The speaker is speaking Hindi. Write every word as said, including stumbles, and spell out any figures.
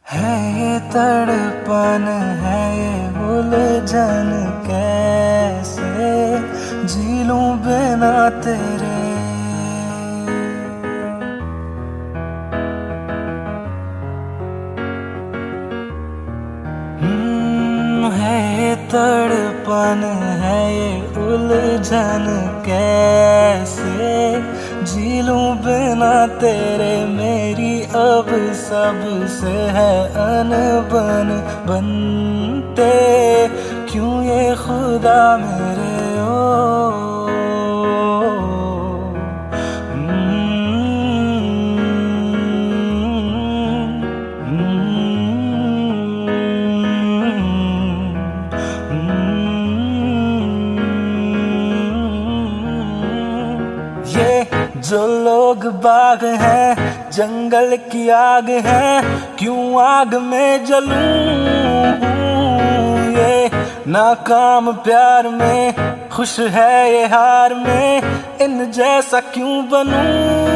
है ये तड़पन, है ये उलझन, कैसे जी लूं बिना तेरे। हम्म, है ये तड़पन, है ये उलझन, कैसे जी लूं बिना तेरे। मेरी अब सबसे है अनबन, बनते क्यों ये खुदा मेरे ओ। ये जो लोग बाग हैं, जंगल की आग है, क्यों आग में जलूं। ये नाकाम प्यार में खुश है, ये हार में इन जैसा क्यों बनूं।